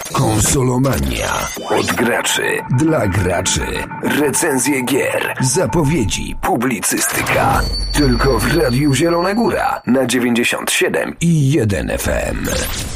Konsolomania. Od graczy. Dla graczy. Recenzje gier. Zapowiedzi. Publicystyka. Tylko w Radiu Zielona Góra na 97,1 FM.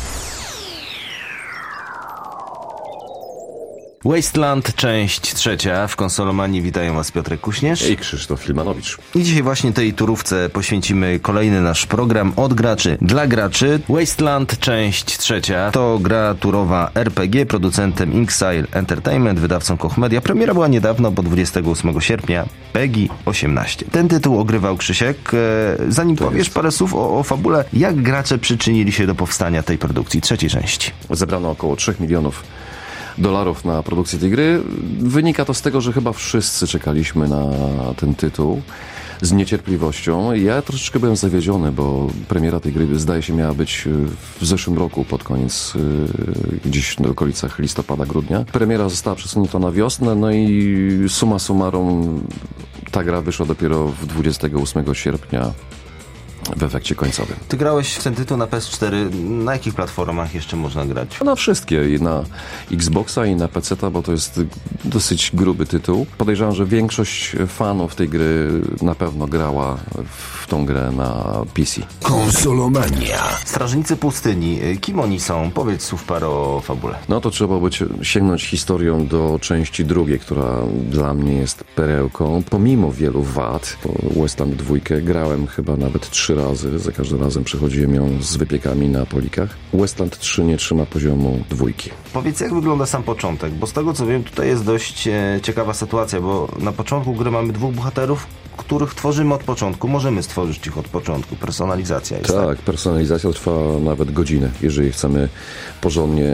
Wasteland, część 3. W Konsolomanii witają Was Piotrek Kuśnierz i Krzysztof Filmanowicz. I dzisiaj właśnie tej turówce poświęcimy kolejny nasz program od graczy dla graczy. Wasteland, część 3. To gra turowa RPG, producentem Inxile Entertainment, wydawcą Koch Media. Premiera była niedawno, bo 28 sierpnia, PEGI 18. Ten tytuł ogrywał Krzysiek. Zanim powiesz parę słów o fabule, jak gracze przyczynili się do powstania tej produkcji, trzeciej części? Zebrano około $3 milionów na produkcję tej gry. Wynika to z tego, że chyba wszyscy czekaliśmy na ten tytuł z niecierpliwością. Ja troszeczkę byłem zawiedziony, bo premiera tej gry zdaje się miała być w zeszłym roku, pod koniec, gdzieś w okolicach listopada, grudnia. Premiera została przesunięta na wiosnę, no i summa summarum ta gra wyszła dopiero w 28 sierpnia. W efekcie końcowym. Ty grałeś w ten tytuł na PS4. Na jakich platformach jeszcze można grać? Na wszystkie. I na Xboxa, i na PC-ta, bo to jest dosyć gruby tytuł. Podejrzewam, że większość fanów tej gry na pewno grała w tą grę na PC. Konsolomania. Strażnicy Pustyni. Kim oni są? Powiedz słów parę o fabule. No to trzeba sięgnąć historią do części drugiej, która dla mnie jest perełką. Pomimo wielu wad, po Wasteland 2 grałem chyba nawet 3 razy. Za każdym razem przechodziłem ją z wypiekami na polikach. Wasteland 3 nie trzyma poziomu 2. Powiedz, jak wygląda sam początek, bo z tego co wiem, tutaj jest dość ciekawa sytuacja, bo na początku gry mamy 2 bohaterów, których tworzymy od początku. Możemy stworzyć ich od początku. Personalizacja jest. Tak, personalizacja trwa nawet godzinę, jeżeli chcemy porządnie,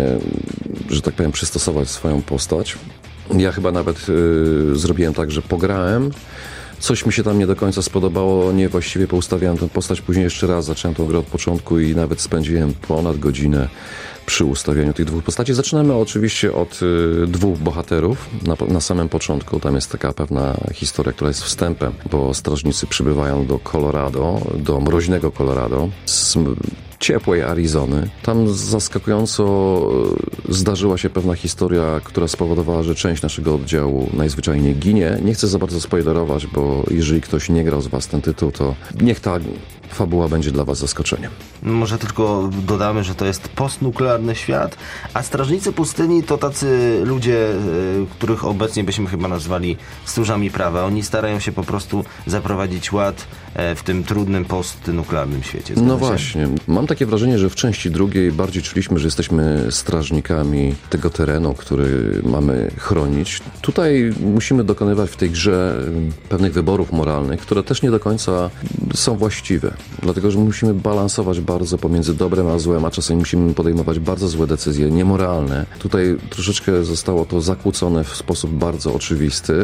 że tak powiem, przystosować swoją postać. Ja chyba nawet zrobiłem tak, że pograłem. Coś mi się tam nie do końca spodobało, niewłaściwie poustawiałem tę postać, później jeszcze raz zacząłem tę grę od początku i nawet spędziłem ponad godzinę przy ustawianiu tych 2 postaci. Zaczynamy oczywiście od 2 bohaterów na samym początku. Tam jest taka pewna historia, która jest wstępem, bo strażnicy przybywają do Colorado, do mroźnego Colorado, z ciepłej Arizony. Tam zaskakująco zdarzyła się pewna historia, która spowodowała, że część naszego oddziału najzwyczajniej ginie. Nie chcę za bardzo spoilerować, bo jeżeli ktoś nie grał z Was ten tytuł, to niech ta fabuła będzie dla Was zaskoczeniem. Może tylko dodamy, że to jest postnuklearny świat, a Strażnicy Pustyni to tacy ludzie, których obecnie byśmy chyba nazwali stróżami prawa. Oni starają się po prostu zaprowadzić ład w tym trudnym postnuklearnym świecie. No właśnie. Mam takie wrażenie, że w części drugiej bardziej czuliśmy, że jesteśmy strażnikami tego terenu, który mamy chronić. Tutaj musimy dokonywać w tej grze pewnych wyborów moralnych, które też nie do końca są właściwe. Dlatego, że musimy balansować bardzo pomiędzy dobrem a złem, a czasem musimy podejmować bardzo złe decyzje, niemoralne. Tutaj troszeczkę zostało to zakłócone w sposób bardzo oczywisty.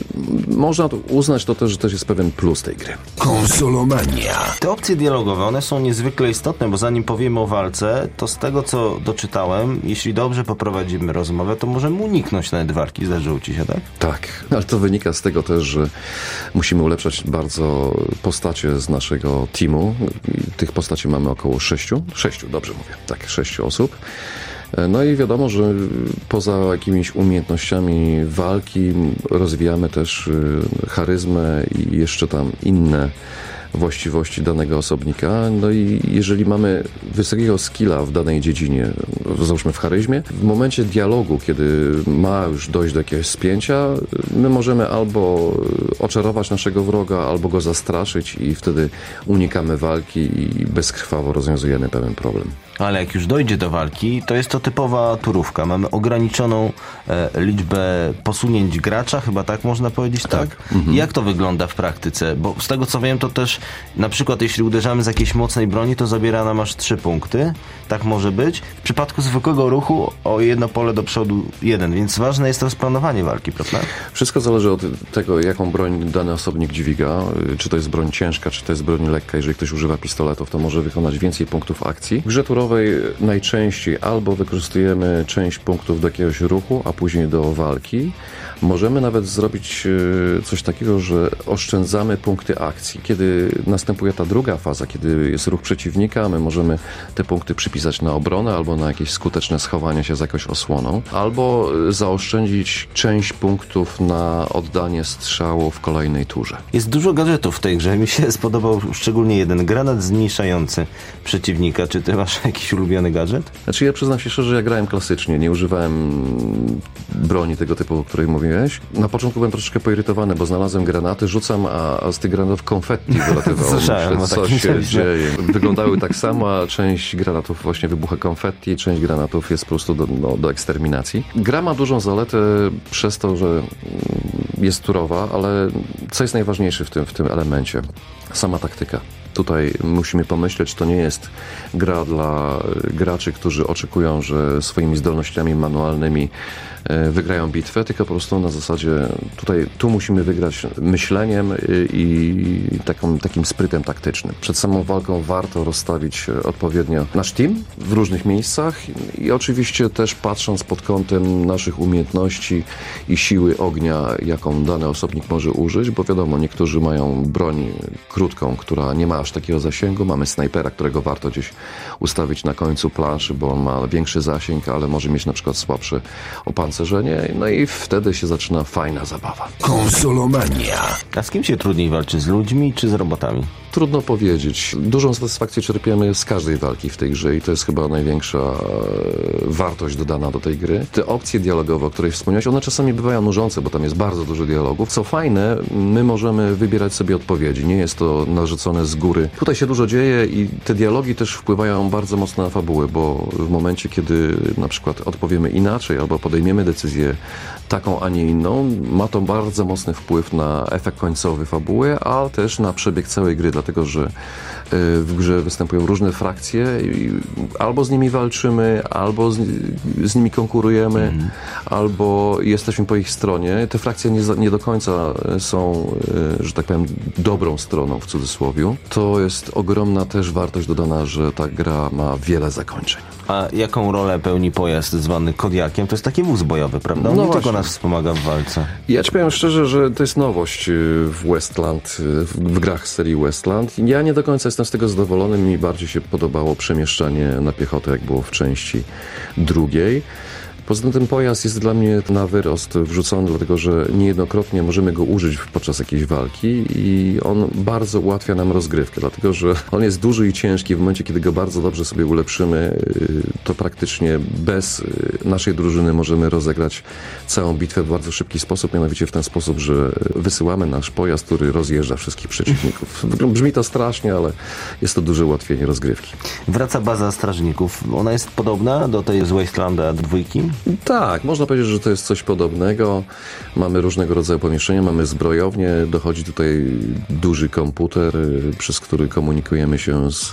Można uznać to też, że też jest pewien plus tej gry. Konsolomania. Te opcje dialogowe, one są niezwykle istotne, bo zanim powiemy o walce, to z tego, co doczytałem, jeśli dobrze poprowadzimy rozmowę, to możemy uniknąć nawet walki. Zdarzyło Ci się, tak? Tak, ale to wynika z tego też, że musimy ulepszać bardzo postacie z naszego teamu. Tych postaci mamy około 6, dobrze mówię, tak, 6 osób. No i wiadomo, że poza jakimiś umiejętnościami walki rozwijamy też charyzmę i jeszcze tam inne właściwości danego osobnika. No i jeżeli mamy wysokiego skilla w danej dziedzinie, załóżmy w charyzmie, w momencie dialogu, kiedy ma już dojść do jakiegoś spięcia, my możemy albo oczarować naszego wroga, albo go zastraszyć i wtedy unikamy walki i bezkrwawo rozwiązujemy pewien problem. Ale jak już dojdzie do walki, to jest to typowa turówka. Mamy ograniczoną liczbę posunięć gracza, chyba tak można powiedzieć, tak? Mhm. Jak to wygląda w praktyce? Bo z tego co wiem, to też na przykład jeśli uderzamy z jakiejś mocnej broni, to zabiera nam aż 3 punkty. Tak może być. W przypadku zwykłego ruchu o 1 pole do przodu 1, więc ważne jest rozplanowanie walki, prawda? Wszystko zależy od tego, jaką broń dany osobnik dźwiga. Czy to jest broń ciężka, czy to jest broń lekka. Jeżeli ktoś używa pistoletów, to może wykonać więcej punktów akcji. W grze turowej turowej najczęściej albo wykorzystujemy część punktów do jakiegoś ruchu, a później do walki. Możemy nawet zrobić coś takiego, że oszczędzamy punkty akcji. Kiedy następuje ta druga faza, kiedy jest ruch przeciwnika, my możemy te punkty przypisać na obronę albo na jakieś skuteczne schowanie się za jakąś osłoną, albo zaoszczędzić część punktów na oddanie strzału w kolejnej turze. Jest dużo gadżetów w tej grze. Mi się spodobał szczególnie jeden granat zmniejszający przeciwnika. Czy ty masz jakiś ulubiony gadżet? Znaczy ja przyznam się szczerze, że ja grałem klasycznie, nie używałem broni tego typu, o której mówiłeś. Na początku byłem troszeczkę poirytowany, bo znalazłem granaty, rzucam, a z tych granatów konfetti wylatywało. Słyszałem o co takim się czymś, dzieje. Wyglądały tak samo, a część granatów właśnie wybucha konfetti, część granatów jest po prostu do eksterminacji. Gra ma dużą zaletę przez to, że jest turowa, ale co jest najważniejsze w tym elemencie? Sama taktyka. Tutaj musimy pomyśleć, to nie jest gra dla graczy, którzy oczekują, że swoimi zdolnościami manualnymi wygrają bitwę, tylko po prostu na zasadzie tu musimy wygrać myśleniem i takim sprytem taktycznym. Przed samą walką warto rozstawić odpowiednio nasz team w różnych miejscach i oczywiście też patrząc pod kątem naszych umiejętności i siły ognia, jaką dany osobnik może użyć, bo wiadomo, niektórzy mają broń krótką, która nie ma aż takiego zasięgu. Mamy snajpera, którego warto gdzieś ustawić na końcu planszy, bo on ma większy zasięg, ale może mieć na przykład słabsze opancerzenie. No i wtedy się zaczyna fajna zabawa. Konsolomania. A z kim się trudniej walczy? Z ludźmi czy z robotami? Trudno powiedzieć. Dużą satysfakcję czerpiemy z każdej walki w tej grze i to jest chyba największa wartość dodana do tej gry. Te opcje dialogowe, o których wspomniałeś, one czasami bywają nużące, bo tam jest bardzo dużo dialogów. Co fajne, my możemy wybierać sobie odpowiedzi. Nie jest to narzucone z góry. Tutaj się dużo dzieje i te dialogi też wpływają bardzo mocno na fabułę, bo w momencie, kiedy na przykład odpowiemy inaczej albo podejmiemy decyzję taką, a nie inną, ma to bardzo mocny wpływ na efekt końcowy fabuły, ale też na przebieg całej gry, dlatego że w grze występują różne frakcje i albo z nimi walczymy, albo z nimi konkurujemy, albo jesteśmy po ich stronie. Te frakcje nie do końca są, że tak powiem, dobrą stroną w cudzysłowie. To jest ogromna też wartość dodana, że ta gra ma wiele zakończeń. A jaką rolę pełni pojazd zwany Kodiakiem? To jest taki wóz bojowy, prawda? On No nie właśnie. tylko nas wspomaga w walce. Ja ci powiem szczerze, że to jest nowość w Westland, w grach serii Westland. Ja nie do końca jestem z tego zadowolony. Mi bardziej się podobało przemieszczanie na piechotę, jak było w części drugiej. Poza tym ten pojazd jest dla mnie na wyrost wrzucony, dlatego że niejednokrotnie możemy go użyć podczas jakiejś walki i on bardzo ułatwia nam rozgrywkę, dlatego że on jest duży i ciężki. W momencie, kiedy go bardzo dobrze sobie ulepszymy, to praktycznie bez naszej drużyny możemy rozegrać całą bitwę w bardzo szybki sposób, mianowicie w ten sposób, że wysyłamy nasz pojazd, który rozjeżdża wszystkich przeciwników. Brzmi to strasznie, ale jest to duże ułatwienie rozgrywki. Wraca baza strażników. Ona jest podobna do tej z Wastelanda 2? Tak, można powiedzieć, że to jest coś podobnego. Mamy różnego rodzaju pomieszczenia, mamy zbrojownię, dochodzi tutaj duży komputer, przez który komunikujemy się z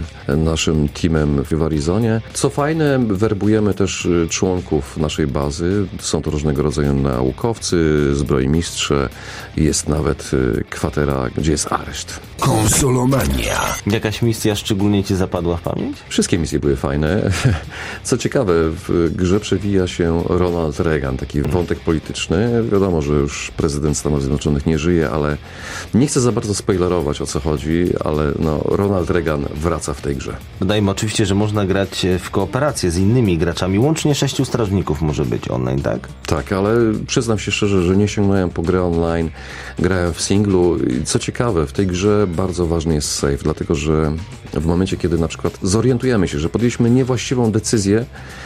naszym teamem w Arizonie. Co fajne, werbujemy też członków naszej bazy. Są to różnego rodzaju naukowcy, zbrojmistrze, jest nawet kwatera, gdzie jest areszt. Konsolomania. Jakaś misja szczególnie ci zapadła w pamięć? Wszystkie misje były fajne. Co ciekawe, w grze przewija się Ronald Reagan, taki wątek polityczny. Wiadomo, że już prezydent Stanów Zjednoczonych nie żyje, ale nie chcę za bardzo spoilerować, o co chodzi, ale Ronald Reagan wraca w tej grze. Dodajmy oczywiście, że można grać w kooperację z innymi graczami. Łącznie 6 strażników może być online, tak? Tak, ale przyznam się szczerze, że nie sięgnąłem po grę online, grałem w singlu. Co ciekawe, w tej grze bardzo ważny jest save, dlatego że w momencie, kiedy na przykład zorientujemy się, że podjęliśmy niewłaściwą decyzję,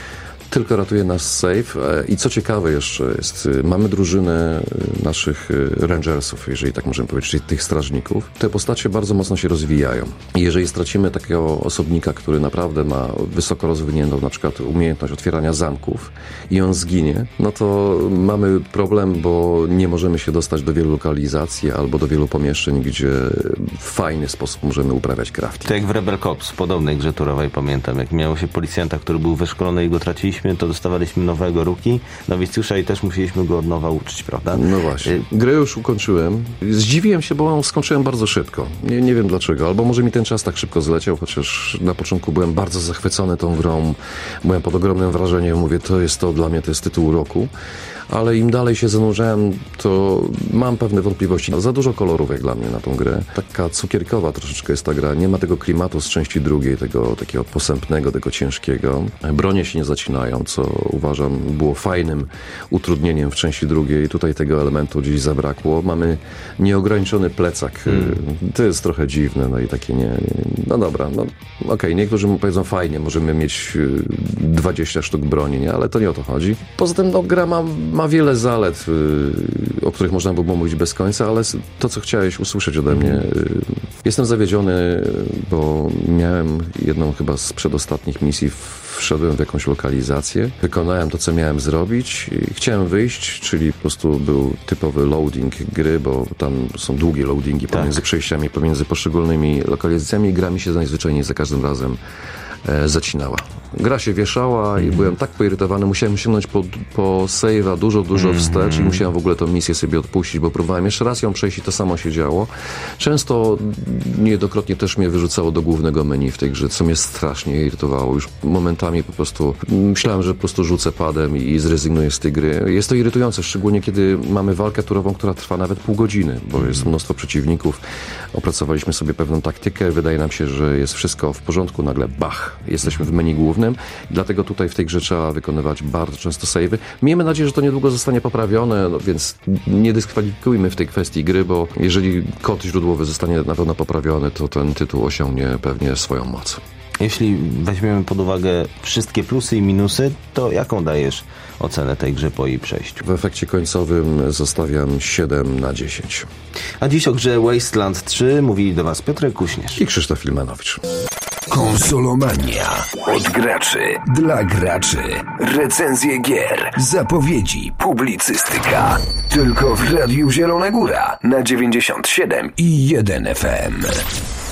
tylko ratuje nas save. I co ciekawe jeszcze jest, mamy drużynę naszych rangersów, jeżeli tak możemy powiedzieć, czyli tych strażników. Te postacie bardzo mocno się rozwijają. I jeżeli stracimy takiego osobnika, który naprawdę ma wysoko rozwiniętą na przykład umiejętność otwierania zamków i on zginie, no to mamy problem, bo nie możemy się dostać do wielu lokalizacji albo do wielu pomieszczeń, gdzie w fajny sposób możemy uprawiać crafting. To jak w Rebel Cops, podobnej grze turowej, pamiętam, jak miało się policjanta, który był wyszkolony i go traciliśmy graliśmy, to dostawaliśmy nowego rookie. Nowicjusza i też musieliśmy go od nowa uczyć, prawda? No właśnie. Grę już ukończyłem. Zdziwiłem się, bo ją skończyłem bardzo szybko. Nie wiem dlaczego. Albo może mi ten czas tak szybko zleciał, chociaż na początku byłem bardzo zachwycony tą grą. Byłem pod ogromnym wrażeniem. Mówię, dla mnie to jest tytuł roku. Ale im dalej się zanurzałem, to mam pewne wątpliwości. Za dużo kolorów jak dla mnie na tą grę. Taka cukierkowa troszeczkę jest ta gra. Nie ma tego klimatu z części drugiej, tego takiego posępnego, tego ciężkiego. Bronie się nie zacinają, co uważam było fajnym utrudnieniem w części drugiej. Tutaj tego elementu gdzieś zabrakło. Mamy nieograniczony plecak. To jest trochę dziwne, no i takie no dobra, no okej, niektórzy mu powiedzą fajnie, możemy mieć 20 sztuk broni, nie? Ale to nie o to chodzi. Poza tym gra ma wiele zalet, o których można by było mówić bez końca, ale to, co chciałeś usłyszeć ode mnie, jestem zawiedziony, bo miałem jedną chyba z przedostatnich misji, wszedłem w jakąś lokalizację, wykonałem to, co miałem zrobić i chciałem wyjść, czyli po prostu był typowy loading gry, bo tam są długie loadingi pomiędzy przejściami, pomiędzy poszczególnymi lokalizacjami i gra mi się najzwyczajniej za każdym razem zacinała. Gra się wieszała i byłem tak poirytowany, musiałem sięgnąć po save'a dużo wstecz i musiałem w ogóle tę misję sobie odpuścić, bo próbowałem jeszcze raz ją przejść i to samo się działo. Często niejednokrotnie też mnie wyrzucało do głównego menu w tej grze, co mnie strasznie irytowało. Już momentami po prostu myślałem, że po prostu rzucę padem i zrezygnuję z tej gry. Jest to irytujące, szczególnie kiedy mamy walkę turową, która trwa nawet pół godziny, bo jest mnóstwo przeciwników. Opracowaliśmy sobie pewną taktykę, wydaje nam się, że jest wszystko w porządku, nagle bach, jesteśmy w menu głównym. Dlatego tutaj w tej grze trzeba wykonywać bardzo często save'y. Miejmy nadzieję, że to niedługo zostanie poprawione, więc nie dyskwalifikujmy w tej kwestii gry, bo jeżeli kod źródłowy zostanie na pewno poprawiony, to ten tytuł osiągnie pewnie swoją moc. Jeśli weźmiemy pod uwagę wszystkie plusy i minusy, to jaką dajesz ocenę tej grze po jej przejściu? W efekcie końcowym zostawiam 7 na 10. A dziś o grze Wasteland 3 mówili do Was Piotrek Kuśnierz I Krzysztof Filmanowicz. Konsolomania. Od graczy. Dla graczy. Recenzje gier. Zapowiedzi. Publicystyka. Tylko w Radiu Zielona Góra na 97,1 FM.